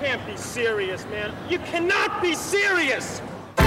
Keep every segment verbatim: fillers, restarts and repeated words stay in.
can't be serious, man. You cannot be serious!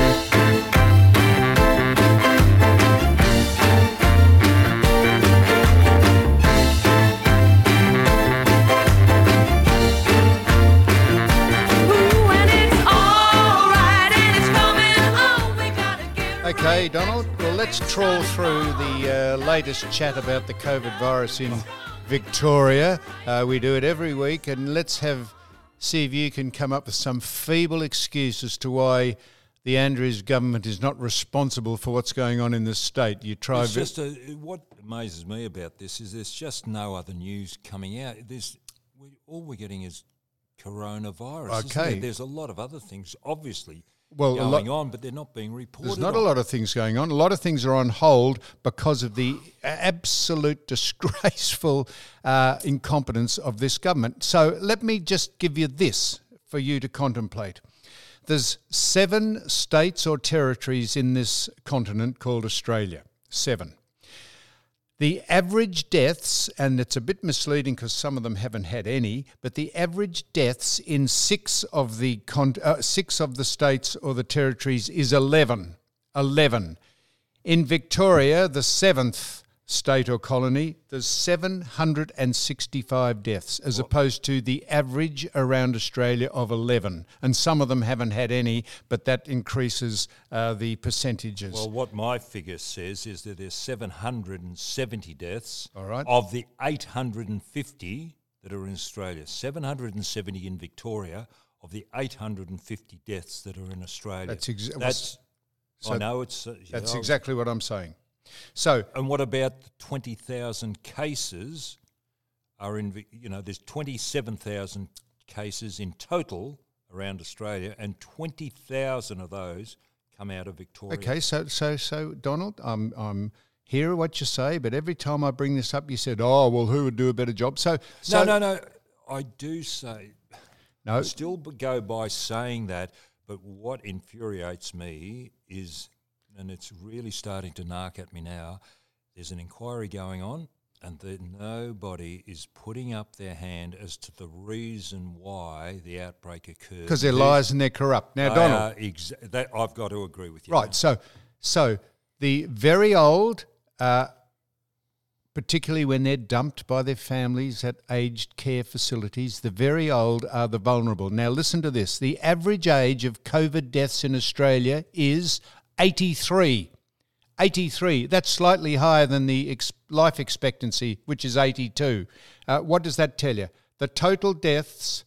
Okay, Donald, well, let's trawl through the uh, latest chat about the COVID virus in Victoria. Uh, we do it every week, and let's have see if you can come up with some feeble excuse as to why the Andrews government is not responsible for what's going on in this state. You try. It's just a, what amazes me about this is there's just no other news coming out. There's we, all we're getting is coronavirus. Okay, isn't there? There's a lot of other things, obviously. Well, going lot, on, but they're not being reported. There's not on. a lot of things going on. A lot of things are on hold because of the absolute disgraceful uh, incompetence of this government. So let me just give you this for you to contemplate. There's seven states or territories in this continent called Australia. Seven. The average deaths, and it's a bit misleading because some of them haven't had any, but the average deaths in six of the con- uh, six of the states or the territories is eleven. eleven. In Victoria, the seventh state or colony, there's seven hundred sixty-five deaths as what? opposed to the average around Australia of eleven. And some of them haven't had any, but that increases uh, the percentages. Well, what my figure says is that there's seven hundred seventy deaths All right. of the eight hundred fifty that are in Australia. seven hundred seventy in Victoria of the eight hundred fifty deaths that are in Australia. That's, exa- that's so I know it's... Uh, that's know, exactly what I'm saying. So, and what about the twenty thousand cases are in, you know, there's twenty-seven thousand cases in total around Australia, and twenty thousand of those come out of Victoria. Okay, so, so, so Donald, I'm, I'm hear what you say, but every time I bring this up, you said, oh, well, who would do a better job? So, so No, no, no, I do say, no. I still go by saying that, but what infuriates me is, and it's really starting to narc at me now, there's an inquiry going on and that nobody is putting up their hand as to the reason why the outbreak occurred. Because they're liars and they're corrupt. Now, they Donald. Ex- that I've got to agree with you. Right, so so the very old, uh, particularly when they're dumped by their families at aged care facilities, the very old are the vulnerable. Now, listen to this. The average age of COVID deaths in Australia is eighty-three. eighty-three. That's slightly higher than the ex- life expectancy, which is eighty-two. Uh, what does that tell you? The total deaths,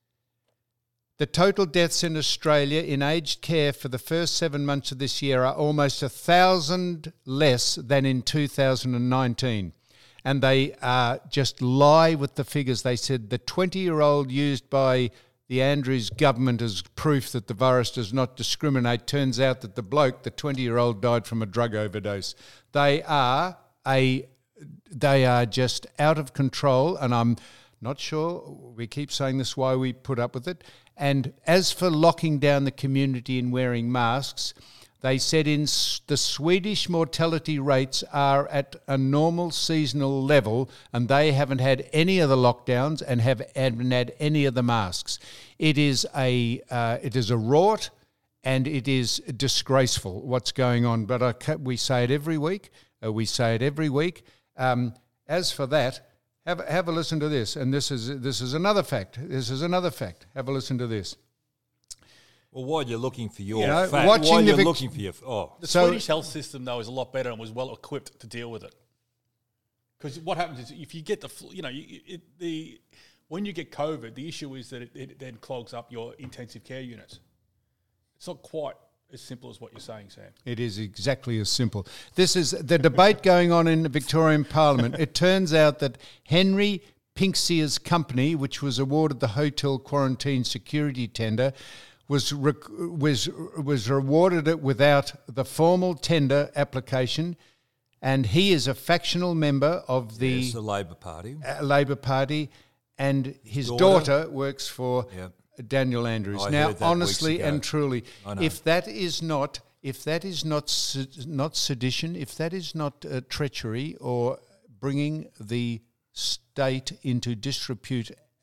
the total deaths in Australia in aged care for the first seven months of this year are almost a thousand less than in two thousand nineteen. And they uh, just lie with the figures. They said the twenty-year-old used by the Andrews government as proof that the virus does not discriminate. Turns out that the bloke, the twenty-year-old, died from a drug overdose. They are a, they are just out of control, and I'm not sure, we keep saying this, why we put up with it. And as for locking down the community and wearing masks, they said in the Swedish mortality rates are at a normal seasonal level, and they haven't had any of the lockdowns and have, haven't had any of the masks. It is a uh, it is a rort, and it is disgraceful what's going on. But I ca- we say it every week. Uh, we say it every week. Um, as for that, have have a listen to this, and this is this is another fact. This is another fact. Have a listen to this. Well, while you're looking for your You know, fact, watching while the you're Vic- looking for your... Oh. The So- Swedish health system, though, is a lot better and was well equipped to deal with it. Because what happens is if you get the, flu- you know, you, it, the when you get COVID, the issue is that it, it then clogs up your intensive care units. It's not quite as simple as what you're saying, Sam. It is exactly as simple. This is the debate going on in the Victorian Parliament. It turns out that Henry Pinksier's company, which was awarded the hotel quarantine security tender, was rec- was was rewarded it without the formal tender application, and he is a factional member of the, Yes, the Labor Party. uh, Labor Party, and his Daughter. daughter, works for Yep. Daniel Andrews. I now, heard that honestly weeks ago. and truly, I know. if that is not if that is not se- not sedition, if that is not uh, treachery or bringing the state into disrepute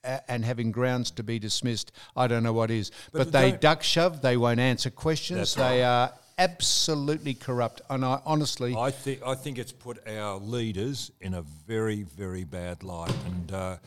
uh, and having grounds to be dismissed, I don't know what is. But, But they don't- duck shove. They won't answer questions. That's They right. are absolutely corrupt. And I honestly, I think I think it's put our leaders in a very, very bad light, and uh,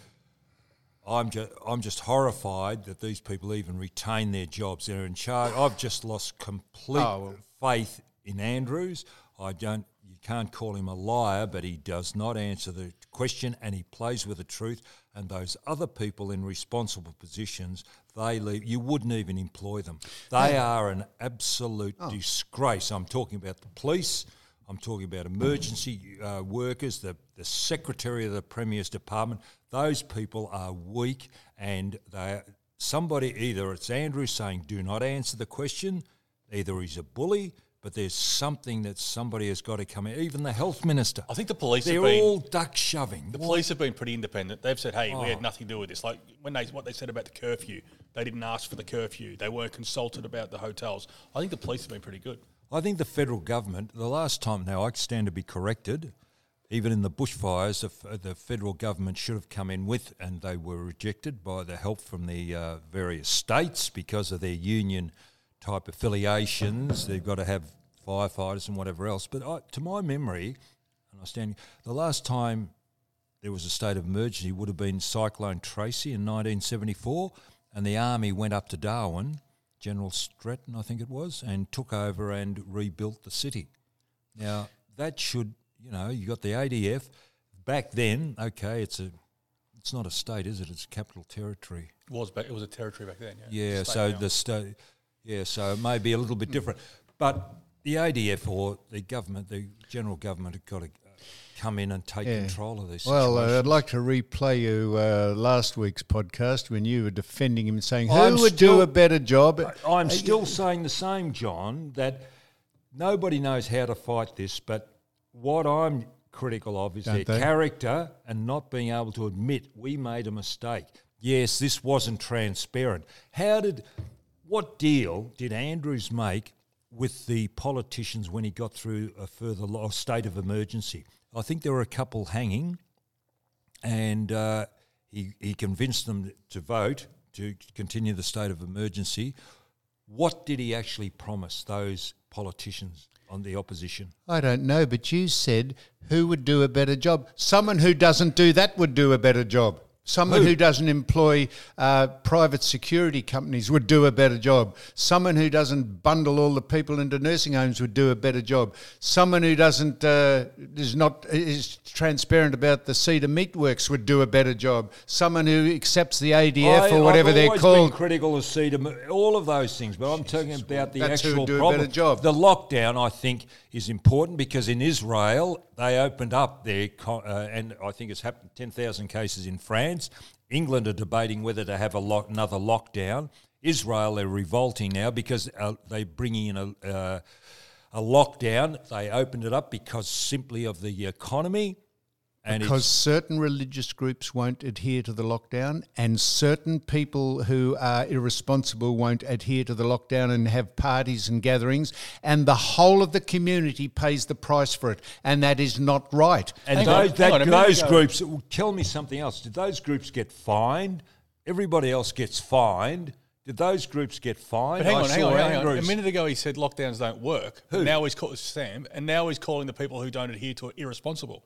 I'm just I'm just horrified that these people even retain their jobs. They're in charge. I've just lost complete Oh, well. faith in Andrews. I don't. You can't call him a liar, but he does not answer the question, and he plays with the truth. And those other people in responsible positions, they leave. You wouldn't even employ them. They are an absolute Oh. disgrace. I'm talking about the police. I'm talking about emergency uh, workers, the, the secretary of the Premier's department. Those people are weak, and they somebody, either it's Andrew saying, do not answer the question, either he's a bully, but there's something that somebody has got to come in. Even the health minister. I think the police They're have been all duck shoving. the police have been pretty independent. They've said, "Hey, we Oh. had nothing to do with this." Like when they what they said about the curfew, they didn't ask for the curfew. They weren't consulted about the hotels. I think the police have been pretty good. I think the federal government, the last time, now I stand to be corrected, even in the bushfires, the, f- the federal government should have come in with, and they were rejected by the help from the uh, various states because of their union type affiliations. They've got to have firefighters and whatever else. But I, to my memory, and I stand, the last time there was a state of emergency would have been Cyclone Tracy in nineteen seventy-four, and the army went up to Darwin, General Stratton, I think it was, and took over and rebuilt the city. Now, that should, you know, you got the A D F. Back then, okay, it's a, it's not a state, is it? It's a capital territory. It was back, it was a territory back then. Yeah, Yeah, State so now. the state, yeah, so it may be a little bit different. But the A D F or the government, the general government, have got to come in and take Yeah. control of this. well, uh, situation. I'd like to replay you uh, last week's podcast when you were defending him and saying, who I'm would still- do a better job? I'm still saying the same, John, that nobody knows how to fight this, but what I'm critical of is Don't their they? character and not being able to admit we made a mistake. Yes, this wasn't transparent. How did, what deal did Andrews make with the politicians when he got through a further lo- state of emergency? I think there were a couple hanging, and uh, he, he convinced them to vote to continue the state of emergency. What did he actually promise those politicians on the opposition? I don't know, but you said who would do a better job? Someone who doesn't do that would do a better job. Someone Who? who doesn't employ uh, private security companies would do a better job. Someone who doesn't bundle all the people into nursing homes would do a better job. Someone who doesn't uh, is not is transparent about the Cedar Meat Works would do a better job. Someone who accepts the A D F I- or whatever I've they're always called. been critical of Cedar, all of those things, but I'm talking about the That's who actual would do a problem. better job. The lockdown, I think, is important because in Israel they opened up their, co- uh, and I think it's happened ten thousand cases in France. England are debating whether to have a lock, another lockdown. Israel, they're revolting now because uh, they're bringing in a, uh, a lockdown. They opened it up because simply of the economy. And Because it's, certain religious groups won't adhere to the lockdown and certain people who are irresponsible won't adhere to the lockdown and have parties and gatherings, and the whole of the community pays the price for it, and that is not right. and Hang on, those, hang that, on, a minute those ago- groups, tell me something else. Did those groups get fined? Everybody else gets fined. Did those groups get fined? But hang I on, hang saw on, hang on. A Andrews- minute ago he said lockdowns don't work. Who? Now he's called Sam, and now he's calling the people who don't adhere to it irresponsible.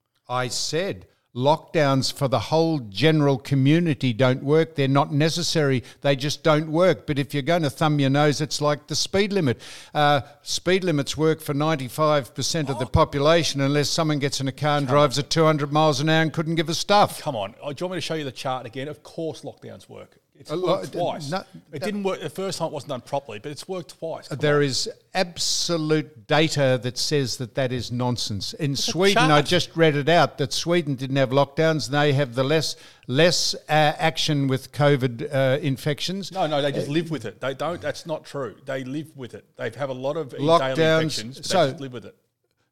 I said lockdowns for the whole general community don't work. They're not necessary. They just don't work. But if you're going to thumb your nose, it's like the speed limit. Uh, speed limits work for ninety-five percent of the population unless someone gets in a car and drives at two hundred miles an hour and couldn't give a stuff. Come on, oh, do you want me to show you the chart again? Of course lockdowns work. It's A lo- worked twice. no- it didn't work the first time, it wasn't done properly, but it's worked twice. Come There on. is absolute data that says that that is nonsense. In Sweden, I chart. just read it out, that Sweden didn't have lockdowns. They have the less less uh, action with COVID uh, infections. No, no, they just live with it. They don't. That's not true. They live with it. They have a lot of daily Lockdowns, infections, but so- they just live with it.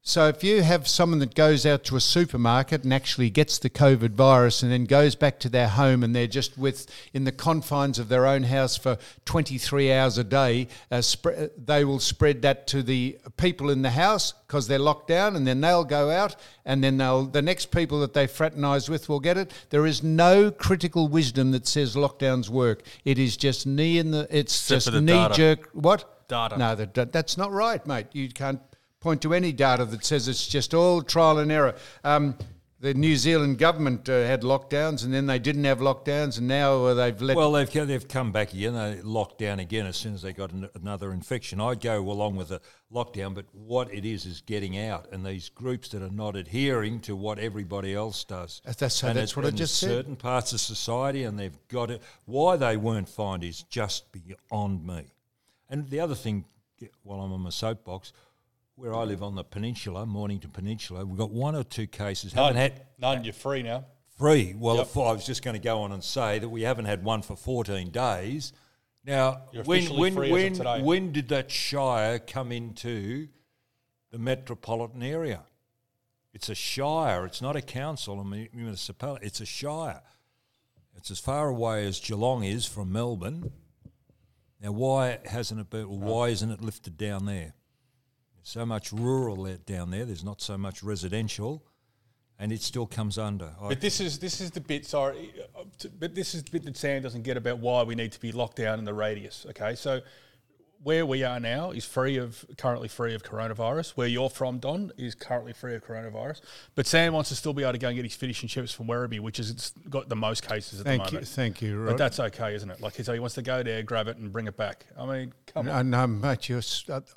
So if you have someone that goes out to a supermarket and actually gets the COVID virus and then goes back to their home and they're just with in the confines of their own house for twenty-three hours a day, uh, sp- they will spread that to the people in the house because they're locked down, and then they'll go out and then they'll the next people that they fraternise with will get it. There is no critical wisdom that says lockdowns work. It is just knee in the it's Except just for the knee data. jerk. What? Data. No, that, that's not right, mate. You can't point to any data that says it's just all trial and error. Um, the New Zealand government uh, had lockdowns, and then they didn't have lockdowns, and now uh, they've let... Well, they've they've come back again. They locked down again as soon as they got an, another infection. I'd go along with the lockdown, but what it is is getting out, and these groups that are not adhering to what everybody else does. That's, so and that's it, what I and just said. certain parts of society, and they've got it. Why they weren't fined is just beyond me. And the other thing, while I'm on my soapbox, where I live on the peninsula, Mornington Peninsula, we've got one or two cases. None, Haven't had none, you're free now. free. Well, Yep. if I was just going to go on and say that we haven't had one for fourteen days. Now, You're when officially when free as of when today. when did that shire come into the metropolitan area? It's a shire. It's not a council, a mu- municipality. It's a shire. It's as far away as Geelong is from Melbourne. Now, why hasn't it been? Why isn't it lifted down there? There's so much rural there- down there. There's not so much residential, and it still comes under. I- But this is this is the bit. Sorry, uh, t- but this is the bit that Sam doesn't get about why we need to be locked down in the radius. Okay, so where we are now is free of currently free of coronavirus. Where you're from, Don, is currently free of coronavirus. But Sam wants to still be able to go and get his fish and chips from Werribee, which has it's got the most cases at Thank the you, moment. thank you, Rod. But that's okay, isn't it? Like, so he wants to go there, grab it, and bring it back. I mean, come on. No, no, mate, you're... s- Uh,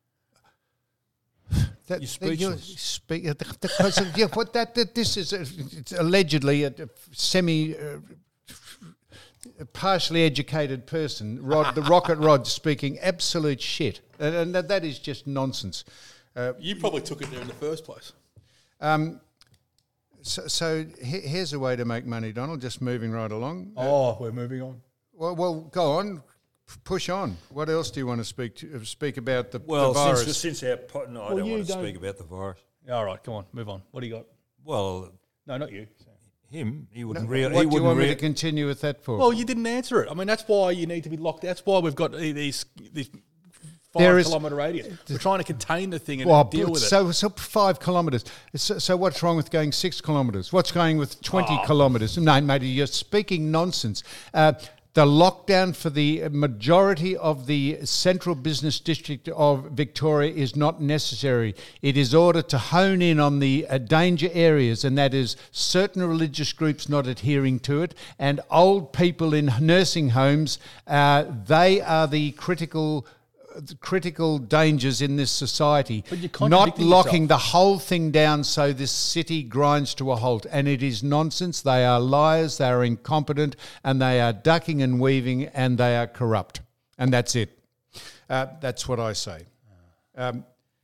that, You're that speechless. speak, uh, because of, yeah, what that, that this is a, it's allegedly a, a semi... Uh, a partially educated person, Rod, the Rocket Rod, speaking absolute shit. And, and that, that is just nonsense. Uh, You probably took it there in the first place. um, so so he- here's a way to make money, Donald, just moving right along. Oh, we're moving on. Well, well, go on. P- Push on. What else do you want to speak to, uh, speak about the, well, the virus? since since our po- no, I Well, don't you want to don't- speak about the virus. All right, come on, move on. What do you got? Well, No, not you. Sam. him, he No, wouldn't what really. do He you wouldn't want me rea- to continue with that for? Well, you didn't answer it. I mean, that's why you need to be locked. That's why we've got these these five There is- kilometre radius. We're trying to contain the thing and Well, deal but with it. so, so five kilometres. So, so what's wrong with going six kilometres? What's going with twenty Oh. kilometres? No, mate, you're speaking nonsense. Uh, the lockdown for the majority of the central business district of Victoria is not necessary. It is ordered to hone in on the uh, danger areas, and that is certain religious groups not adhering to it, and old people in nursing homes. Uh, they are the critical the critical dangers in this society. But you're not contradicting locking yourself. the whole thing down so this city grinds to a halt. And it is nonsense. They are liars, they are incompetent, and they are ducking and weaving, and they are corrupt. And that's it. Uh, that's what I say. Um,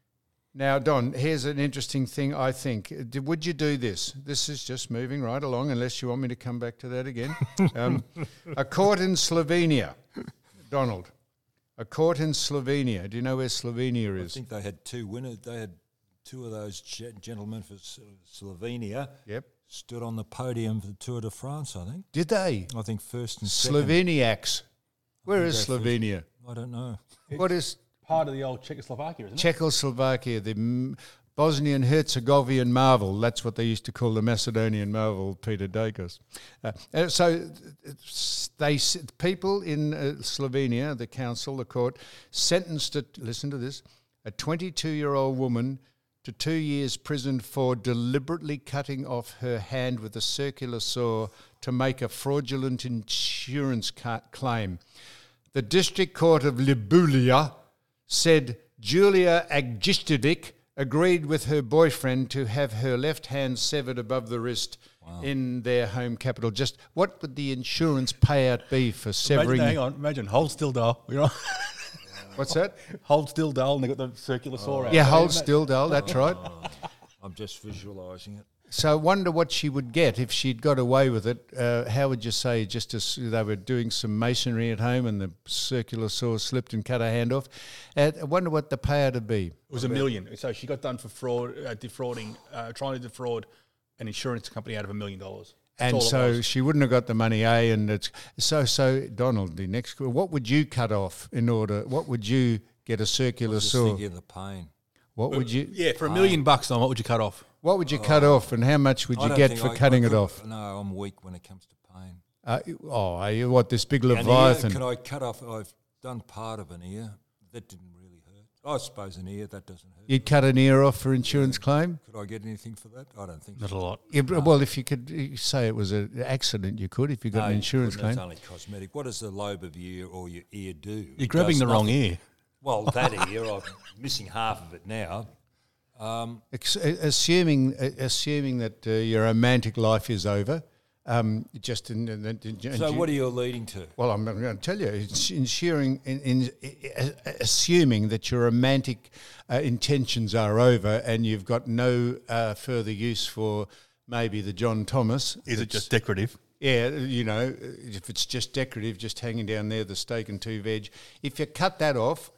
now, Don, here's an interesting thing, I think. D- Would you do this? This is just moving right along, unless you want me to come back to that again. Um, a court in Slovenia, Donald. A court in Slovenia. Do you know where Slovenia I is? think they had two winners. They had two of those ge- gentlemen for S- Slovenia Yep. stood on the podium for the Tour de France. I think. Did they? I think first and second. Sloveniaks. Where think is they're first. Slovenia? I don't know. What is Part of the old Czechoslovakia, isn't it? Czechoslovakia? The M- Bosnian Herzegovian marvel. That's what they used to call the Macedonian marvel, Peter Dacos. Uh, uh, so it's- they s- people in uh, Slovenia, the council, the court, sentenced, a, listen to this, a twenty-two-year-old woman to two years prison for deliberately cutting off her hand with a circular saw to make a fraudulent insurance ca- claim. The District Court of Libulia said Julia Agistodic agreed with her boyfriend to have her left hand severed above the wrist in their home capital. Just what would the insurance payout be for severing? Imagine, hang on, imagine, hold still, Dale. You know, What's that? hold still, Dale, and they got the circular saw out. Yeah, Can you hold imagine? still, Dale. That's right. I'm just visualising it. So I wonder what she would get if she'd got away with it. Uh, how would you say, just as they were doing some masonry at home and the circular saw slipped and cut her hand off? Uh, I wonder what the payout would be. It was a million. So she got done for fraud, uh, defrauding, uh, trying to defraud an insurance company out of a million dollars. That's And all it so was. she wouldn't have got the money, eh? And it's so so. Donald, the next, what would you cut off in order? What would you get a circular Just saw? thinking of the pain. What would you? Yeah, for a million bucks, Don, what would you cut off? What would you cut off, and how much would I you don't get think for I- cutting I it could- off? No, I'm weak when it comes to pain. Uh, oh, are you what? This big An ear, leviathan? could I cut off? I've done part of an ear. That didn't really hurt. I suppose an ear, that doesn't hurt. You'd cut an ear off for insurance claim? Could I get anything for that? I don't think Not so. a lot. Yeah, but- well, if you could you say it was an accident, you could if you got No, an you insurance couldn't. claim. It's only cosmetic. What does the lobe of your ear or your ear do? You're It grabbing does the wrong nothing. ear. Well, that ear, I'm missing half of it now. Ex- assuming uh, assuming that uh, your romantic life is over, um, just in, in, in, in So what are you leading to? Well, I'm going to tell you, it's ensuring, in, in, uh, assuming that your romantic uh, intentions are over and you've got no uh, further use for maybe the John Thomas. Is it It's- just decorative? Yeah, you know, if it's just decorative, just hanging down there, the steak and two veg. If you cut that off,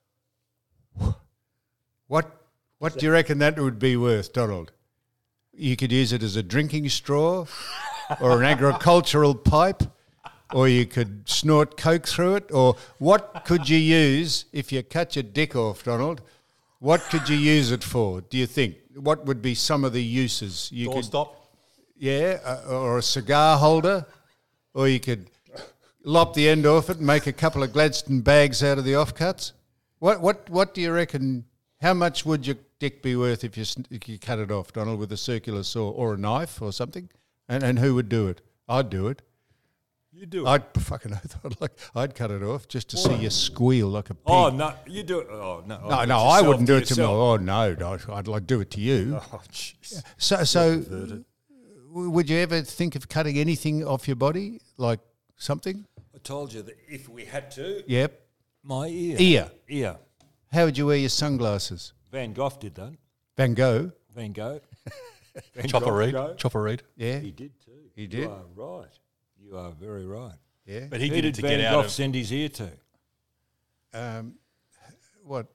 what what do you reckon that would be worth, Donald? You could use it as a drinking straw or an agricultural pipe, or you could snort coke through it, or what could you use if you cut your dick off, Donald? What could you use it for, do you think? What would be some of the uses? You Door could, stop? yeah, uh, or a cigar holder, or you could lop the end off it and make a couple of Gladstone bags out of the offcuts. What what what do you reckon? How much would your dick be worth if you s- if you cut it off, Donald, with a circular saw or a knife or something? And and who would do it? I'd do it. You do it. I'd fucking I'd like I'd cut it off just to see you squeal like a pig. Oh, no, you do it. Oh, no. no, no, I wouldn't do it to me. Oh no, no, I'd like do it to you. Oh, jeez. So so, w- would you ever think of cutting anything off your body, like something? I told you that if we had to, Yep. my ear. Ear. Ear. How would you wear your sunglasses? Van Gogh did that. Van Gogh. Van Gogh. Van Chopper Gogh, read? Gogh. Chopper read? Yeah. He did too. He did? You are right. You are very right. Yeah. But he Who did did it to Van get Gogh out of... send his ear to? Um, what?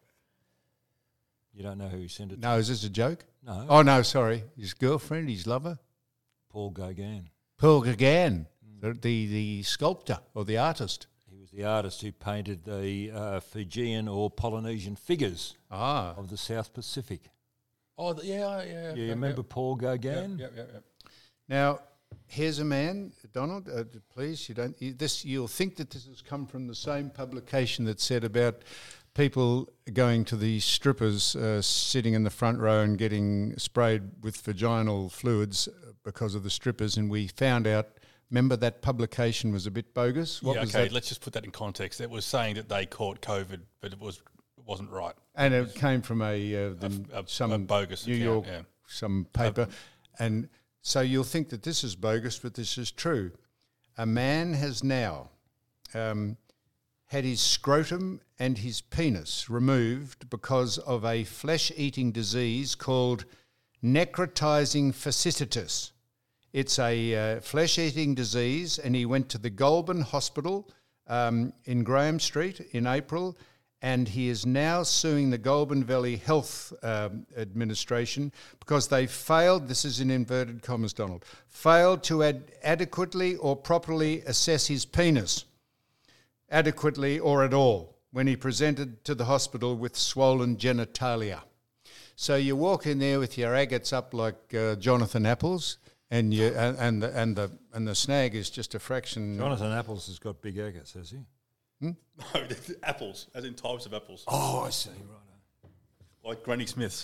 You don't know who he sent it No, is this a joke? to? No. Oh no, sorry. His girlfriend, his lover, Paul Gauguin. Paul Gauguin, the, the the sculptor or the artist. He was the artist who painted the uh, Fijian or Polynesian figures Ah. of the South Pacific. Oh, th- yeah, yeah. You remember Paul Gauguin? Yeah, yeah, yeah. Now, here's a man, Donald. Uh, please, you don't. You, this you'll think that this has come from the same publication that said about people going to the strippers, uh, sitting in the front row and getting sprayed with vaginal fluids because of the strippers, and we found out. Remember that publication was a bit bogus. What yeah, was okay, that? let's just put that in context. It was saying that they caught COVID, but it was it wasn't right. And it came from a, uh, the, A- a- some a bogus New account, York yeah. some paper, and so you'll think that this is bogus, but this is true. A man has now um, had his scrotum and his penis removed because of a flesh-eating disease called necrotizing fasciitis. It's a uh, flesh-eating disease, and he went to the Goulburn Hospital um, in Graham Street in April, and he is now suing the Goulburn Valley Health um, Administration because they failed, this is in inverted commas, Donald, failed to ad- adequately or properly assess his penis, adequately or at all, when he presented to the hospital with swollen genitalia. So you walk in there with your agates up like uh, Jonathan Apples, and you and, and the and the and the snag is just a fraction. Jonathan Apples has got big agates, has he? No, apples, as in types of apples. Oh, I see, right. Like Granny Smith's.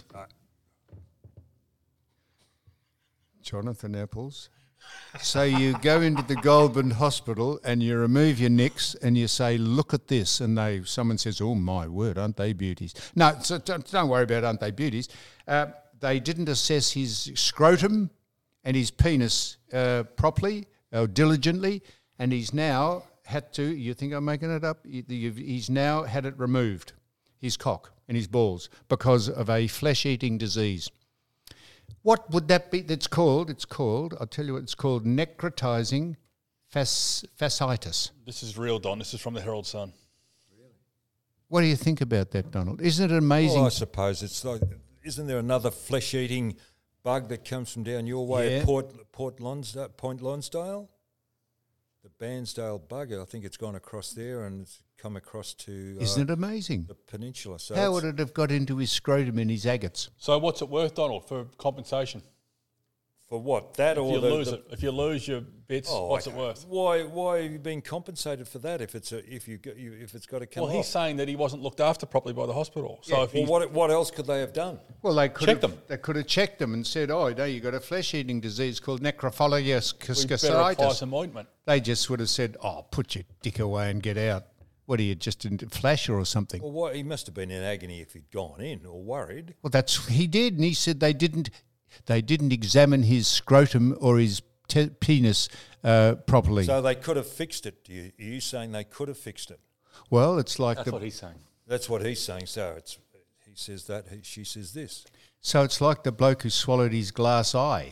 Jonathan Apples. So you go into the Goulburn Hospital and you remove your nicks and you say, "Look at this," and they someone says, "Oh my word, aren't they beauties?" No, so don't, don't worry about aren't they beauties. Uh, they didn't assess his scrotum and his penis uh, properly or diligently, and he's now had to. You think I'm making it up? You- you've- He's now had it removed, his cock and his balls, because of a flesh-eating disease. What would that be? It's called, it's called, I'll tell you what it's called, necrotizing fas- fasciitis. This is real, Don. This is from the Herald Sun. What do you think about that, Donald? Isn't it amazing? Well, I suppose it's like, isn't there another flesh-eating bug that comes from down your way Yeah. at Port Port Lonsdale, Point Lonsdale? The Bairnsdale bug. I think it's gone across there and it's come across to uh, Isn't it amazing? the peninsula. So How it's- would it have got into his scrotum and his agates? So what's it worth, Donald, for compensation? for what that If or you the, lose the- it, if you lose your bits, Oh, what's I it don't- worth? Why? Why have you been compensated for that? If it's a, if you, go- you if it's got to come Well, off. he's saying that he wasn't looked after properly by the hospital. So if well, he, what what else could they have done? Well, they could Checked have, them. They could have checked them and said, "Oh, no, you got a flesh-eating disease called we better apply necrophilitis." some ointment. They just would have said, "Oh, put your dick away and get out." What are you, just a flasher or something? Well, what, he must have been in agony if he'd gone in or worried. Well, that's he did, and he said they didn't. They didn't examine his scrotum or his te- penis uh, properly. So they could have fixed it. Do you, are you saying they could have fixed it? well, it's like That's the what he's saying. That's what he's saying. So it's he says that, he, she says this. so it's like the bloke who swallowed his glass eye.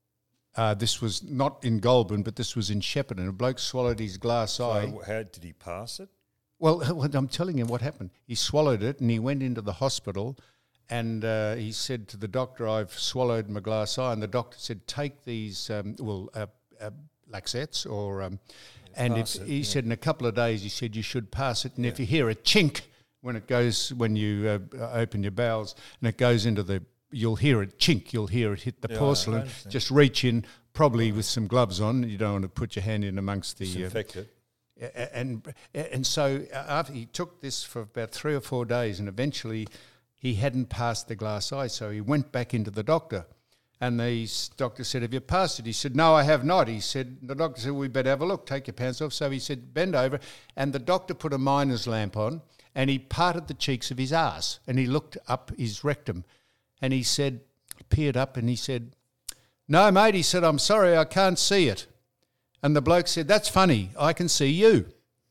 Uh, this was not in Goulburn, but this was in Shepparton. A bloke swallowed his glass eye. So how did he pass it? Well, what I'm telling you what happened. He swallowed it and he went into the hospital and uh, he said to the doctor, I've swallowed my glass eye. And the doctor said, take these, um, well, uh, uh, Laxettes or, um, and if, pass it, he yeah. said in a couple of days, he said you should pass it. And if you hear a chink when it goes, when you uh, open your bowels and it goes into the, you'll hear it chink, you'll hear it hit the Yeah, I porcelain. understand. Just reach in, probably with some gloves on. You don't want to put your hand in amongst the... Uh, Disinfect it. a- and and so uh, after he took this for about three or four days, and eventually he hadn't passed the glass eye, so he went back into the doctor, and the s- doctor said, "Have you passed it?" He said, "No, I have not." He said, the doctor said, "We better have a look. Take your pants off." So he said, "Bend over," and the doctor put a miner's lamp on, and he parted the cheeks of his arse, and he looked up his rectum, and he said, peered up, and he said, "No, mate," he said, "I'm sorry, I can't see it." And the bloke said, "That's funny, I can see you."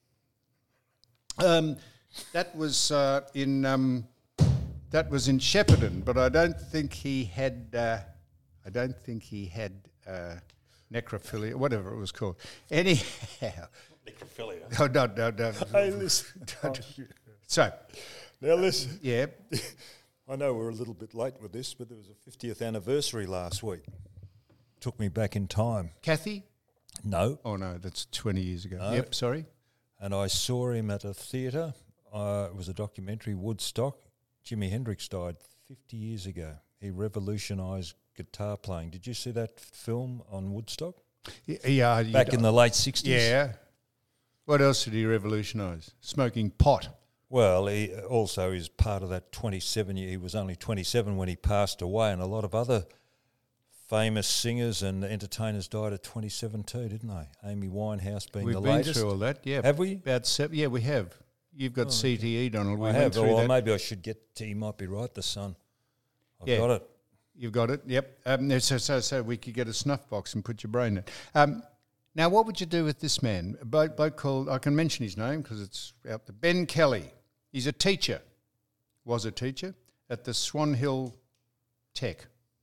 Um, that was uh, in um, that was in Shepparton, but I don't think he had. Uh, I don't think he had uh, necrophilia, whatever it was called. Anyhow, Necrophilia. no, no, no, no. Hey, listen. So, Now listen. yeah, I know we're a little bit late with this, but there was a fiftieth anniversary last week. Took me back in time. Kathy. No. Oh no, that's twenty years ago. No. Yep, sorry. And I saw him at a theatre. Uh, it was a documentary, Woodstock. Jimi Hendrix died fifty years ago. He revolutionised guitar playing. Did you see that f- film on Woodstock? Y- Yeah, you Back d- in the late sixties? yeah. What else did he revolutionise? Smoking pot. Well, he also is part of that twenty-seven year. He was only twenty-seven when he passed away, and a lot of other famous singers and entertainers died at twenty-seven too, didn't they? Amy Winehouse being We've the been latest. through all that, yeah. Have we? About seven, yeah, we have. You've got C T E, Donald. We I went have. through Or that. maybe I should get. He might be right. The Sun. I've Yeah. got it. You've got it, yep. Um, so, so, so we could get a snuff box and put your brain in. Um, now, what would you do with this man? A bloke, bloke called, I can mention his name because it's out there, Ben Kelly. He's a teacher, was a teacher at the Swan Hill Tech.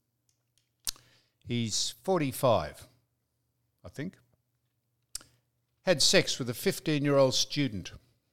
He's forty-five, I think. Had sex with a fifteen-year-old student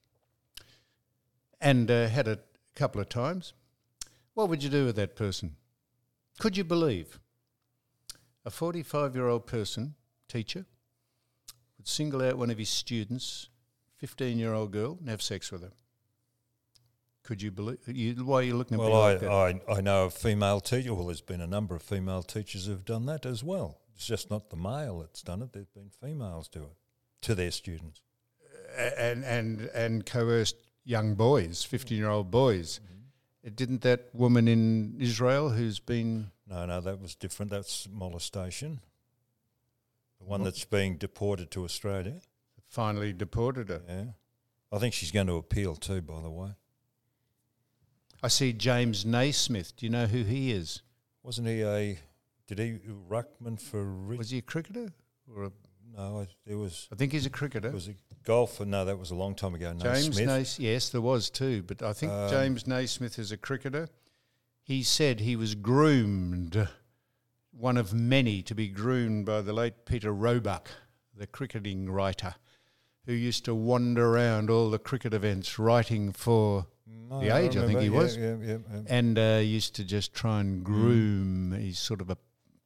and uh, had it a couple of times. What would you do with that person? Could you believe a forty-five-year-old person, teacher, would single out one of his students, fifteen-year-old girl, and have sex with her? Could you believe? You, why are you looking at me Well, I, like that? I I know a female teacher. Well, there's been a number of female teachers who've done that as well. It's just not the male that's done it. There's been females do it to their students. and and and coerced young boys, fifteen-year-old boys. Didn't that woman in Israel who's been No, no, that was different. That's molestation. The one that's being deported to Australia. finally deported her? Yeah, I think she's going to appeal too. By the way, I see James Naismith. Do you know who he is? wasn't he a? Did he ruckman for? Rich? Was he a cricketer? Or a, No, I, there was. I think he's a cricketer. Was a golfer? No, that was a long time ago. No, James Smith. Naismith, yes, there was too, but I think Um, James Naismith is a cricketer. He said he was groomed one of many to be groomed by the late Peter Roebuck, the cricketing writer, who used to wander around all the cricket events writing for No, The Age, I, I think he yeah, was, yeah, yeah, yeah. and uh, used to just try and groom. He's sort of a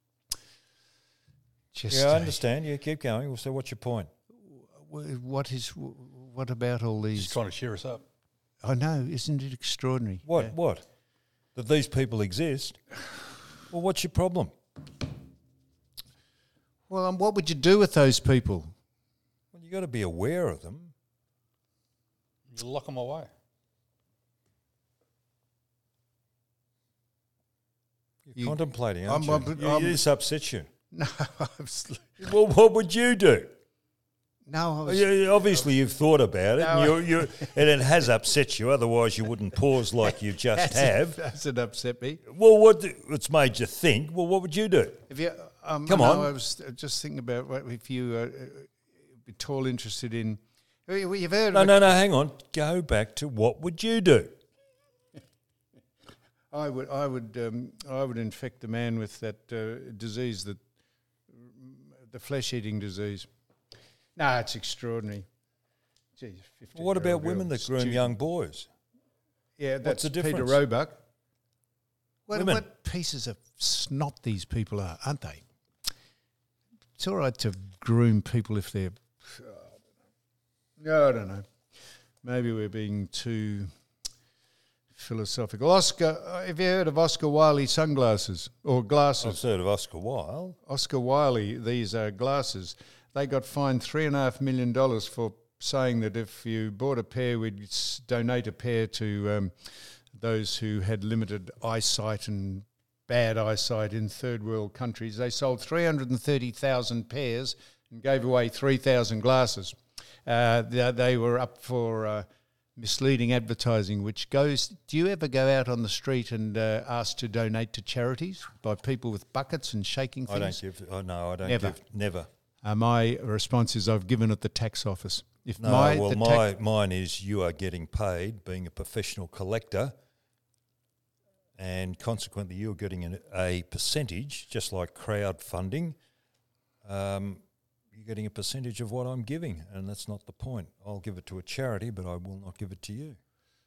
just. Yeah, I a- understand. Yeah, keep going. So what's your point? w- what is what about all Just these? trying to cheer us up. I know, isn't it extraordinary? What? Yeah. What? That these people exist? Well, what's your problem? Well, um, what would you do with those people? Well, you got to be aware of them. You lock them away. You're You- contemplating, aren't I'm- you? I'm- You- I'm- this upsets you. No, I'm sl- Well, what would you do? no. I Well, was, you- obviously, you've thought about it, No, and, I- you're, you're, and it has upset you. Otherwise, you wouldn't pause like you just have. Hasn't upset me. Well, what it's made you think? Well, what would you do? If you, um, Come no, on. I was just thinking about what if you uh, uh, at all interested in. well, You've heard No, of no, no. Hang on. Go back to what would you do? I would, I would, um, I would infect the man with that uh, disease, that the flesh-eating disease. No, it's extraordinary. Geez, What about fifteen-year-old women girl, that groom student. young boys? Yeah, that's the Peter difference? Roebuck. What, Women. what pieces of snot these people are, aren't they? It's all right to groom people if they're. No, I don't know. Maybe we're being too philosophical. Oscar, uh, have you heard of Oscar Wilde sunglasses or I've glasses? heard of Oscar Wilde. Oscar Wilde, these are glasses. They got fined three and a half million dollars for saying that if you bought a pair, we'd s- donate a pair to um, those who had limited eyesight and bad eyesight in third world countries. They sold three hundred thirty thousand pairs and gave away three thousand glasses. Uh, they, they were up for uh, misleading advertising, which goes... Do you ever go out on the street and uh, ask to donate to charities by people with buckets and shaking I things? don't give. Oh no, I don't Never. give. Never. Uh, my response is I've given it the tax office. If No. my, well, the my tax, mine is you are getting paid, being a professional collector, and consequently you're getting an, a percentage, just like crowdfunding. Um, you're getting a percentage of what I'm giving, and that's not the point. I'll give it to a charity, but I will not give it to you.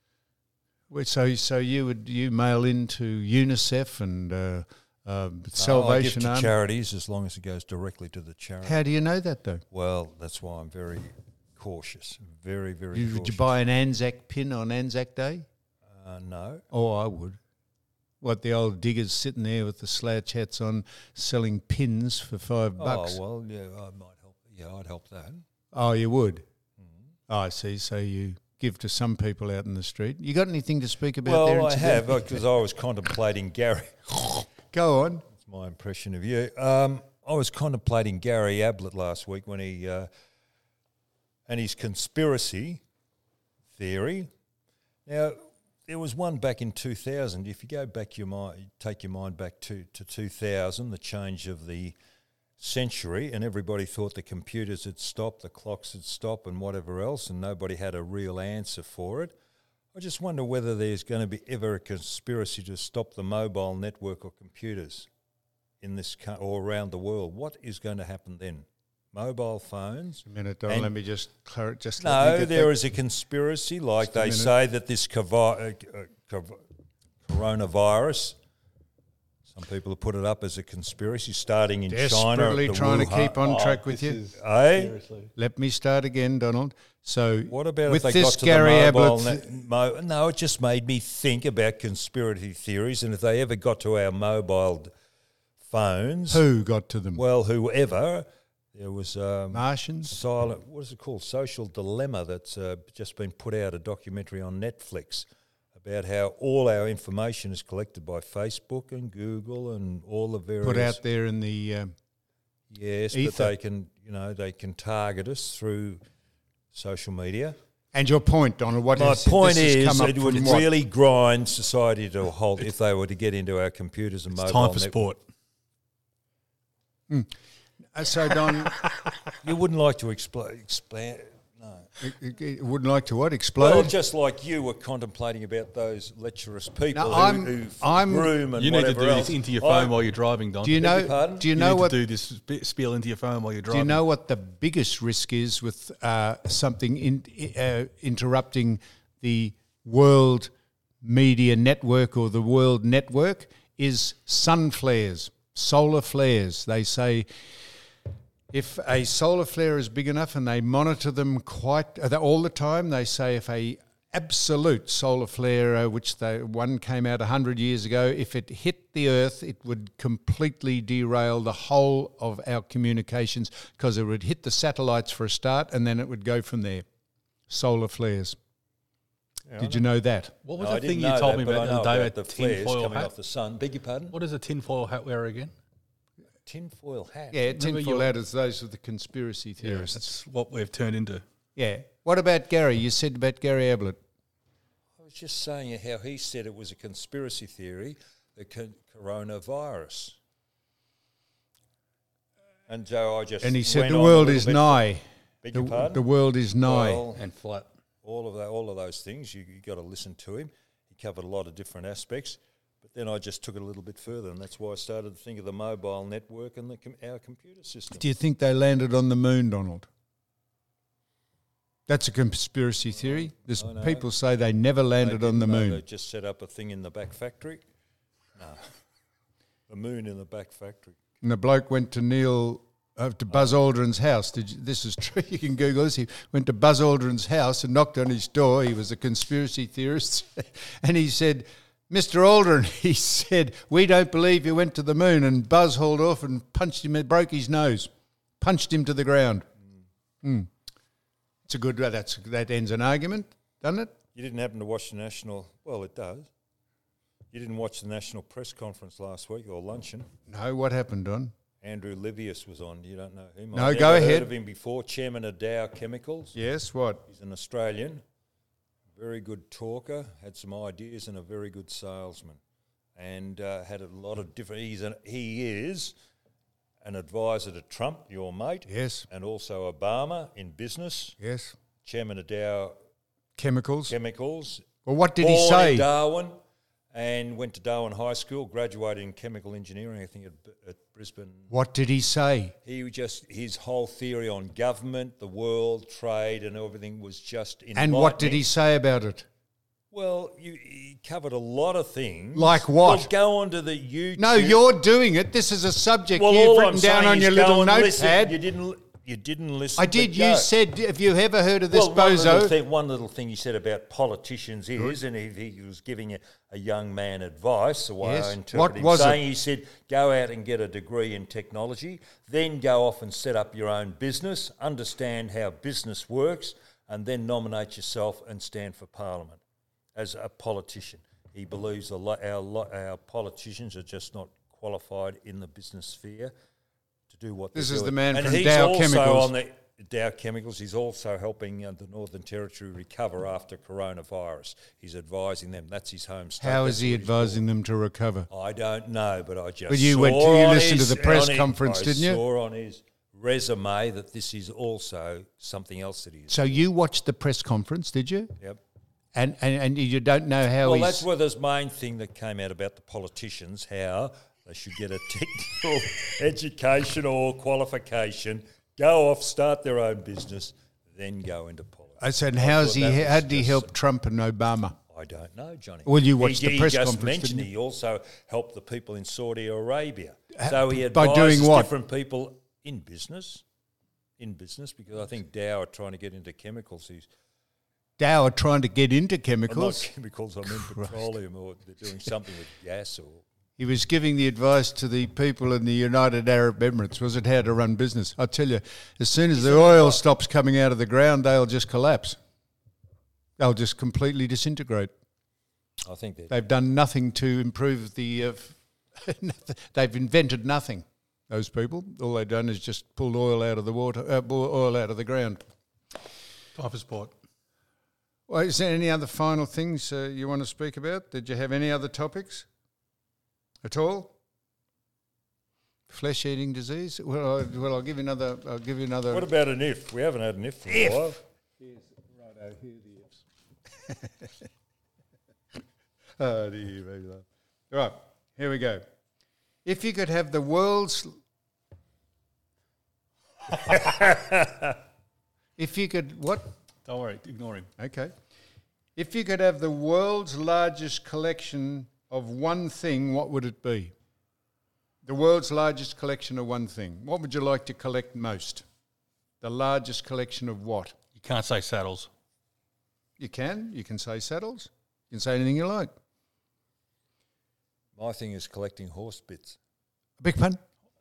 Well, so so you would you mail into UNICEF and uh, uh, No, Salvation I give to Army? charities as long as it goes directly to the charity. How do you know that though? Well, that's why I'm very cautious. Very, very You, cautious. would you buy an Anzac pin on Anzac Day? Uh, no. Oh, I would. What, the old diggers sitting there with the slouch hats on, selling pins for five bucks? Oh, well, yeah, I might help. Yeah, I'd help that. Oh, you would? Mm-hmm. Oh, I see. So you give to some people out in the street. You got anything to speak about Well, there? I have, incidentally? because I was contemplating Gary. Go on. That's my impression of you. Um, I was contemplating Gary Ablett last week when he, uh, and his conspiracy theory. Now, there was one back in two thousand. If you go back your mind, take your mind back to, to two thousand, the change of the century, and everybody thought the computers had stopped, the clocks had stopped, and whatever else, and nobody had a real answer for it. I just wonder whether there's going to be ever a conspiracy to stop the mobile network or computers in this co- or around the world. What is going to happen then? Mobile phones? A minute, Don. And- Let me just clar- just let me No, get there that. is a conspiracy, like Just a they minute. say that this covi- uh, uh, cov- coronavirus. Some people have put it up as a conspiracy, starting in China. Desperately at the trying to Wuhan- keep on Oh, track with this you. is- Eh? Seriously. Let me start again, Donald. So, What about with if they this got to Gary the mobile Ablett? net, mo- No, it just made me think about conspiracy theories, and if they ever got to our mobile d- phones, who got to them? well, whoever, there was um, Martians? silent. What is it called? Social Dilemma. That's uh, just been put out, a documentary on Netflix about how all our information is collected by Facebook and Google and all the various. Put out there in the. Um, Yes, ether. but they can, you know, they can target us through social media. and your point, Donald. What My has- point this has is, come up it would from what? really grind society to a halt if they were to get into our computers and It's mobile. time for network. sport. Uh, so, Don, You wouldn't like to expl- expand, It, it, it wouldn't like to what? Explode? Well, just like you were contemplating about those lecherous people No, who, I'm- who I'm- groom and You need to whatever do else. this into your I- phone while you're driving, Don. do you Beg your know? pardon? Do you You know need what? to do this sp- spiel into your phone while you're Do driving. you know what the biggest risk is with uh, something in, uh, interrupting the world media network or the world network is sun flares, solar flares. They say if a solar flare is big enough, and they monitor them quite uh, all the time, they say if a absolute solar flare, uh, which they, one came out one hundred years ago, if it hit the Earth, it would completely derail the whole of our communications because it would hit the satellites for a start and then it would go from there. Solar flares. Did you know that? What was No, I that thing didn't you know told that, me but about I the know other day about about the the flares tinfoil coming hat? off the sun. Beg your pardon? What is a tinfoil hat wearer again? Tinfoil hat. Yeah, tinfoil you- hat is those with the conspiracy theorists. That's what we've turned into. Yeah. What about Gary? You said about Gary Ablett. I was just saying how he said it was a conspiracy theory, the co- coronavirus. And Joe, I just And he said went the on a world little is bit- nigh. Beg The, your pardon? the world is nigh. Well, And flat. all of that, all of those things, you you got to listen to him. He covered a lot of different aspects, but then I just took it a little bit further, and that's why I started to think of the mobile network and the com- our computer system. Do you think they landed on the moon, Donald? That's a conspiracy theory. There's I know. people say they never They landed on the didn't know moon. They just set up a thing in the back factory. No, the moon in the back factory. And the bloke went to Neil, uh, to Buzz Aldrin's house. Did you, this is true. You can Google this. He went to Buzz Aldrin's house and knocked on his door. He was a conspiracy theorist, and he said, "Mister Aldrin," he said, "we don't believe you went to the moon." And Buzz hauled off and punched him, broke his nose, punched him to the ground. Mm. It's a good. That's that ends an argument, doesn't it? You didn't happen to watch the national? Well, it does. You didn't watch the national press conference last week or luncheon? No. What happened, Don? Andrew Livius was on. You don't know him? No, I've go never ahead. Heard of him before? Chairman of Dow Chemicals. Yes. What? He's an Australian, very good talker, had some ideas and a very good salesman, and uh, had a lot of different. He's an, he is an advisor to Trump, your mate, Yes. and also Obama in business. Yes. Chairman of Dow Chemicals. Chemicals. Well, what did he Born say? in Darwin, and went to Darwin High School, graduated in chemical engineering, I think at, at Brisbane. What did he say? He just, his whole theory on government, the world, trade, and everything was just enlightening. And what did he say about it? Well, you, he covered a lot of things. Like what? Well, go onto the YouTube. No, you're doing it. This is a subject well, you've all written I'm down saying on is your go little and listen. notepad. You didn't. You didn't listen. I did. but You go. said, have you ever heard of this well, one little, bozo? thing, one little thing he said about politicians is, and he, he was giving a, a young man advice, the way Yes. I interpret What him, was it? saying he said, go out and get a degree in technology, then go off and set up your own business, understand how business works, and then nominate yourself and stand for parliament as a politician. He believes a lot, our, lo- our politicians are just not qualified in the business sphere to do what This they're is doing. the man and from he's Dow also Chemicals. on the Dow Chemicals. He's also helping uh, the Northern Territory recover after coronavirus. He's advising them. That's his home state. How That's is he what he's advising them to recover? doing. I don't know, but I just But you saw went to- you on listened to his- the press on his- conference, I didn't you? saw on his resume that this is also something else that he is. So you watched the press conference, did you? Yep. And and, and you don't know how Well, he's... that's where this main thing that came out about the politicians, how they should get a technical education or qualification, go off, start their own business, then go into politics. I said, I how's thought he? that was How did he just- help Trump and Obama? I don't know, Johnny. Well, you He- watched the he press just conference, mentioned didn't you? he also helped the people in Saudi Arabia. Ha- So he by advises doing what? different people in business, in business, because I think Dow are trying to get into chemicals. He's Dow are trying to get into well, not chemicals. chemicals, I mean petroleum, or they're doing something with gas or. He was giving the advice to the people in the United Arab Emirates. Was it how to run business? I tell you, as soon as the oil stops coming out of the ground, they'll just collapse. They'll just completely disintegrate. I think that They've done nothing to improve the... Uh, they've invented nothing, those people. All they've done is just pulled oil out of the water, uh, oil out of the ground. Time for sport. Well, is there any other final things uh, you want to speak about? Did you have any other topics at all? Flesh-eating disease? Well, I, well, I'll give you another. I'll give you another. What about an if? We haven't had an if for If. a while. Here's, righto, here the ifs. Oh, dear, very low. Right, here we go. If you could have the world's... if you could... What? Don't worry, ignore him. Okay. If you could have the world's largest collection of one thing, what would it be? The world's largest collection of one thing. What would you like to collect most? The largest collection of what? You can't say saddles. You can. You can say saddles. You can say anything you like. My thing is collecting horse bits. Big pun?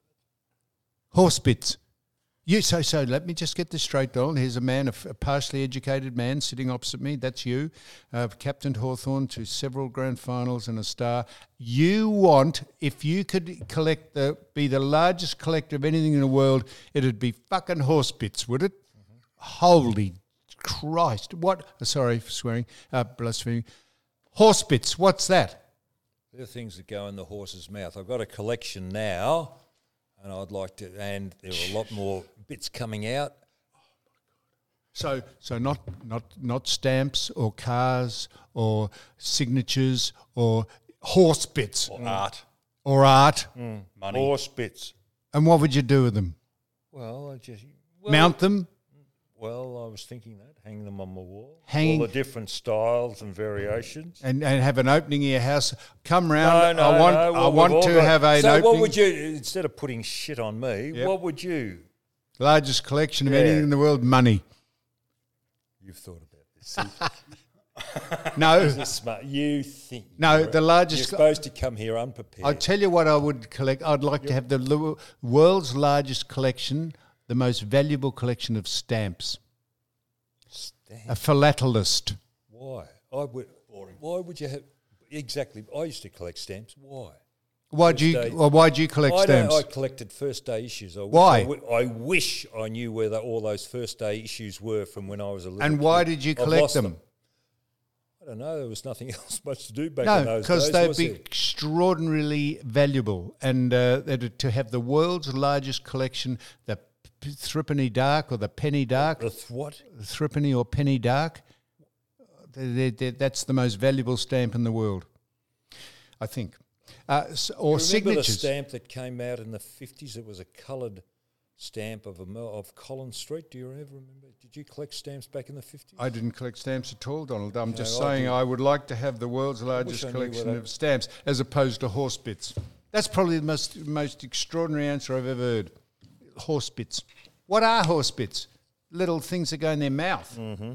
Horse bits. You so so. Let me just get this straight, Donald. Here's a man, a, f- a partially educated man, sitting opposite me. That's you. Uh, captained Hawthorn to several grand finals and a star. You want, if you could collect the, be the largest collector of anything in the world, it'd be fucking horse bits, would it? Mm-hmm. Holy Christ! What? Uh, sorry for swearing. Uh, blaspheming. Horse bits. What's that? They're things that go in the horse's mouth. I've got a collection now. And I'd like to, and there are a lot more bits coming out. So, so not not not stamps or cars or signatures or horse bits Or art. or art. Money. Horse bits. And what would you do with them? Well, I just well, Mount them? Well, I was thinking that hang them on my wall. Hanging- all the different styles and variations. And, and have an opening in your house. Come round. No, no, I want. no. I well, want we've all to got- have an So, opening. what would you instead of putting shit on me? Yep. What would you? Largest collection of Yeah. anything in the world. Money. You've thought about this. No. This is smart. You think? No, you're- the largest- You're supposed to come here unprepared. I'll tell you what I would collect. I'd like to have the lo- world's largest collection, the most valuable collection of stamps. Stamp. A philatelist. Why? I would. Why would you have? Exactly. I used to collect stamps. Why? Why'd you? day- Well, why'd you collect I, don't, stamps? I collected first day issues. I wish Why? I, wi- I wish I knew where the, all those first day issues were from when I was a little And kid. why did you I've collect lost them? I don't know. There was nothing else much to do back in No, those because days. they'd was be there? extraordinarily valuable, and uh, they'd- to have the world's largest collection, the p- threepenny dark or the penny dark, The th- what? threepenny or penny dark, they they that's the most valuable stamp in the world, I think. Uh, s- or Remember signatures. the stamp that came out in the fifties? It was a coloured stamp of a mil- of Collins Street. Do you ever remember? Did you collect stamps back in the fifties? I didn't collect stamps at all, Donald. I'm just No, I saying did. I would like to have the world's largest I knew collection what I- of stamps as opposed to horse bits. That's probably the most most extraordinary answer I've ever heard. Horse bits. What are horse bits? Little things that go in their mouth. Mm.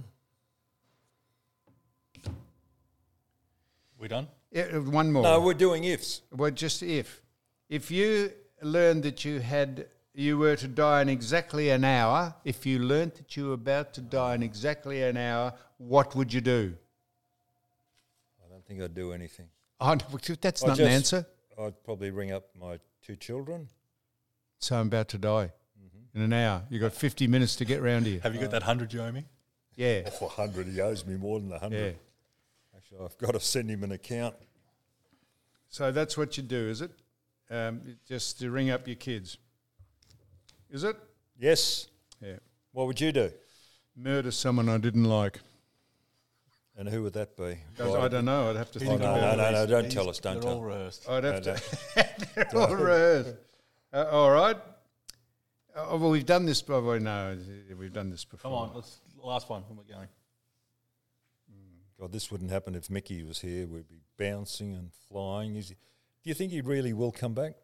We done? Yeah, one more. No, we're doing ifs. Well, just if. If you learned that you had you were to die in exactly an hour, if you learnt that you were about to die in exactly an hour, what would you do? I don't think I'd do anything. Oh, no, that's I not an just- answer. I'd probably ring up my two children. So I'm about to die Mm-hmm. in an hour. You've got fifty minutes to get round here. Have you got that hundred you owe me? Yeah, For a hundred, he owes me more than a yeah. hundred. Actually, I've got to send him an account. So that's what you do, is it? Um, just to ring up your kids. Is it? Yes. Yeah. What would you do? Murder someone I didn't like. And who would that be? I don't know. I'd have to Oh, think no, about no, it. no, no, don't tell us, don't They're all tell. rehearsed. I'd have No, to. They're all rehearsed. Uh, all right. Oh, well, we've done this before. No, we've done this before. Come on, let's last one. When we're going. God, this wouldn't happen if Mickey was here. We'd be bouncing and flying. Is he, do you think he really will come back?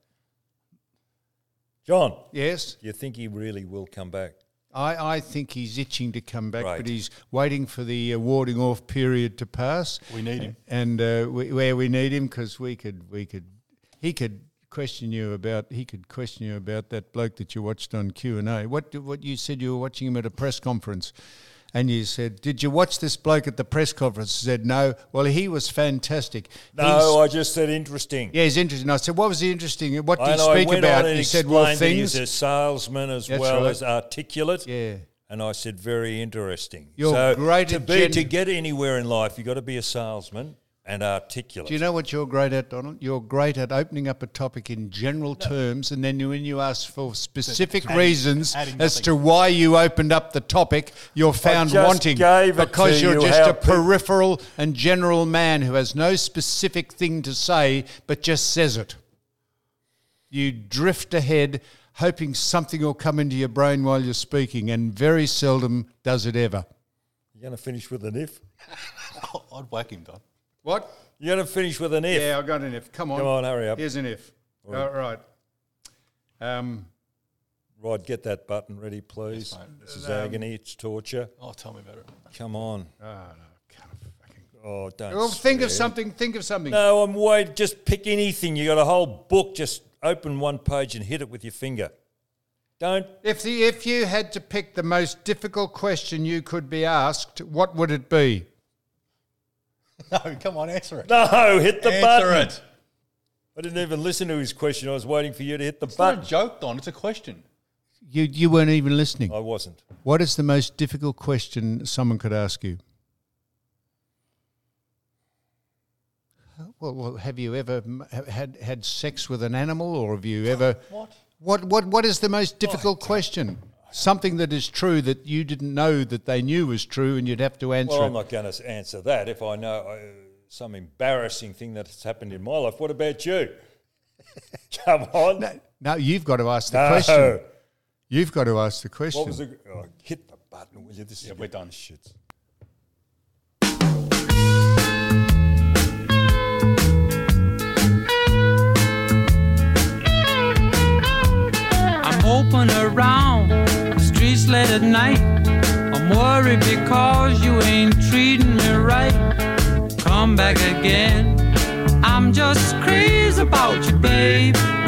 John, Yes, do you think he really will come back? I, I think he's itching to come back, Right. but he's waiting for the uh, warding off period to pass. We need him. and uh, we, where we need him because we could we could he could question you about he could question you about that bloke that you watched on Q and A. What what you said you were watching him at a press conference, and you said, "Did you watch this bloke at the press conference?" I said, "No." Well, he was fantastic. No, He's- I just said interesting. yeah, he's interesting. I said, "What was he interesting? What did he And I speak went about?" on and He said, "Well, explained that things." he's a salesman as That's well right. as articulate. Yeah. And I said, very interesting. You're so great to at be gen- to get anywhere in life, you've got to be a salesman and articulate. Do you know what you're great at, Donald? You're great at opening up a topic in general terms, and then you, when you ask for specific adding- reasons adding as nothing. to why you opened up the topic, you're found just wanting gave it because to you're you just how a pe- peripheral and general man who has no specific thing to say but just says it. You drift ahead hoping something will come into your brain while you're speaking, and very seldom does it ever. You're going to finish with an if? I'd whack him, Don. What? You're going to finish with an if? Yeah, I got an if. Come on. Come on, hurry up. Here's an if. All right. Um, Rod, get that button ready, please. Yes, mate. This is agony. It's torture. Oh, tell me about it. Come on. oh, no, can't fucking. Oh, don't Well, think of swear. something. Think of something. No, I'm waiting. Just pick anything. You got a whole book. Just open one page and hit it with your finger. Don't. If the if you had to pick the most difficult question you could be asked, what would it be? No, come on, answer it. No, hit the Answer button. it. I didn't even listen to his question. I was waiting for you to hit the It's not button. a joke, Don. It's a question. You you weren't even listening. I wasn't. What is the most difficult question someone could ask you? Well, well have you ever m- ha- had had sex with an animal, or have you ever? What? What what what is the most difficult question? Something that is true that you didn't know that they knew was true, and you'd have to answer Well, it. I'm not going to answer that if I know uh, some embarrassing thing that's happened in my life. What about you? Come on. No, no, you've got to ask the No. question. You've got to ask the question. What was the... Oh, hit the button, will you? This Yeah, is we're done. Shit. I'm moping around the streets late at night. I'm worried because you ain't treating me right. Come back again. I'm just crazy about you, babe.